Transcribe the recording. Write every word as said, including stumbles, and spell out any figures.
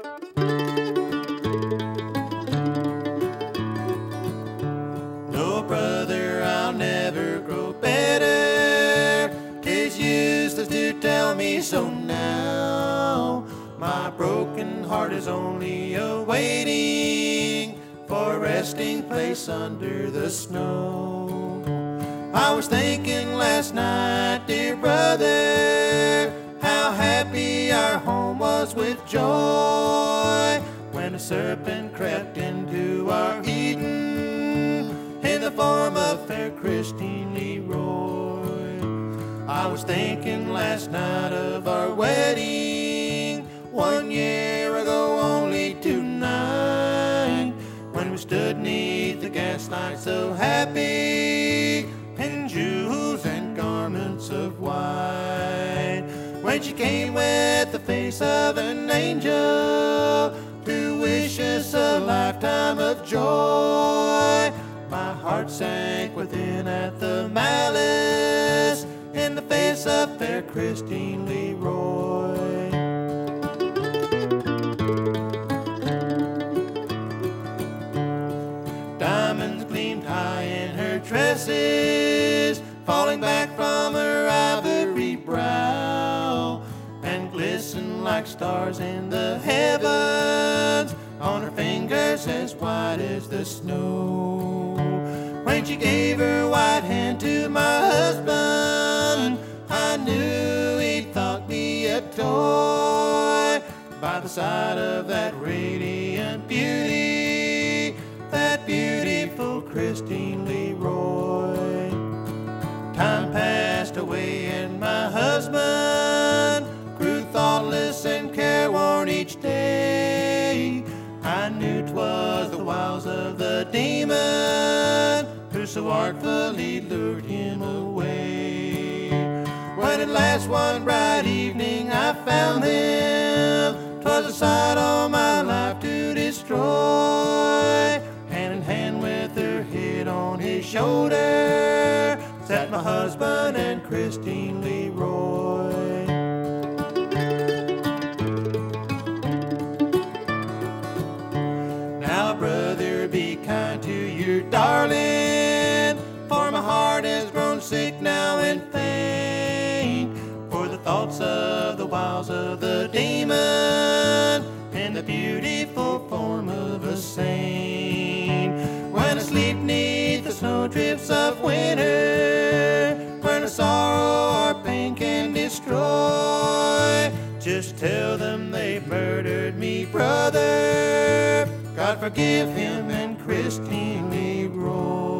No, brother, I'll never grow better. 'Tis useless to tell me so now. My broken heart is only awaiting for a resting place under the snow. I was thinking last night, dear brother, how happy our home was with joy when a serpent crept into our Eden in the form of fair Christine Leroy. I was thinking last night of our wedding one year ago only tonight, when we stood neath the gaslight so happy in jewels and garments of white, when she came with the face of an angel to wish us a lifetime of joy. My heart sank within at the malice in the face of fair Christine Leroy. Diamonds gleamed high in her tresses, falling back from her ivory brow, and glistened like stars in the heavens on her fingers as white as the snow. When she gave her white hand to my husband, I knew he thought me a toy. By the side of that radiant beauty, that beautiful Christine Leroy. Time passed away and my husband grew thoughtless and careworn each day. I knew 'twas the wiles of the demon who so artfully lured him away. When at last one bright evening I found him, 'twas a sight all my life to destroy. Hand in hand with her head on his shoulder sat my husband and Christine Leroy. Now, brother, be kind to your darling, for my heart has grown sick now and faint, for the thoughts of the wiles of the demon in the beautiful form of a saint. When I sleep neath the snowdrifts of winter, where no sorrow or pain can destroy, just tell them they murdered me, brother. God forgive him and Christine Leroy.